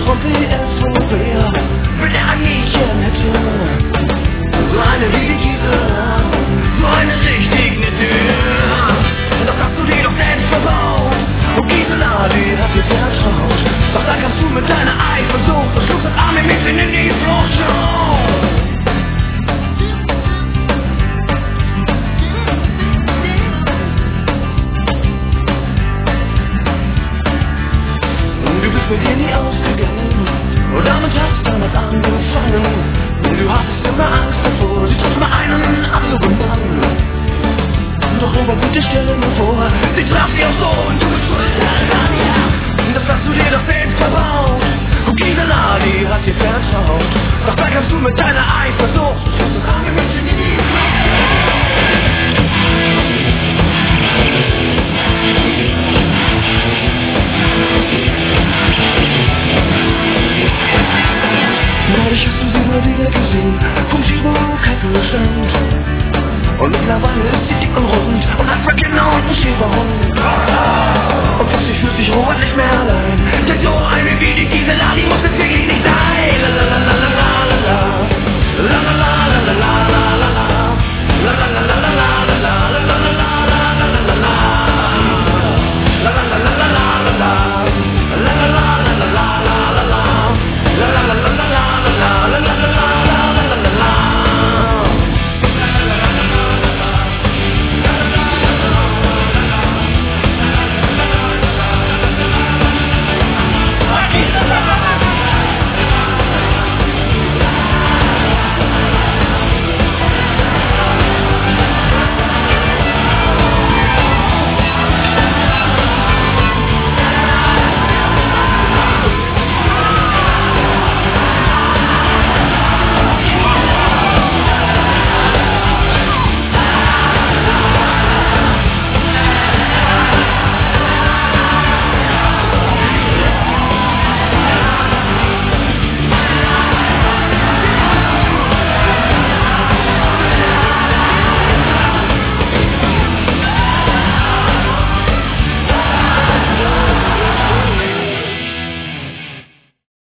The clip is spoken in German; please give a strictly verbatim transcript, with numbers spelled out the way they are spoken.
und wie es wohl wäre, wenn er ein Mädchen hätte. So eine wie diese, so eine richtig nette. Und das hast du dir doch selbst verbaut. Und Gisela, die hat dir vertraut. Doch da kannst du mit deiner Eifersucht und Schluss und Arme mitten in die Flucht schauen. Du bist mit ihr nie ausgegangen und damit hast damals angefangen. Du hattest immer Angst davor, sie trifft mal einen anderen Mann. Doch Robert, bitte stell dir vor, sie traf sie auch so und du bist schuld daran, ja. Das hast du dir doch selbst verbaut. Und Gisela, die hat dir vertraut. Doch da kannst du mit deiner Eifersucht so lange mit in die neulich hast du sie mal wieder gesehen, vom Schieberkaffee stand. Und mittlerweile ist sie dick und rund und hat mal genau einen Schieberhund.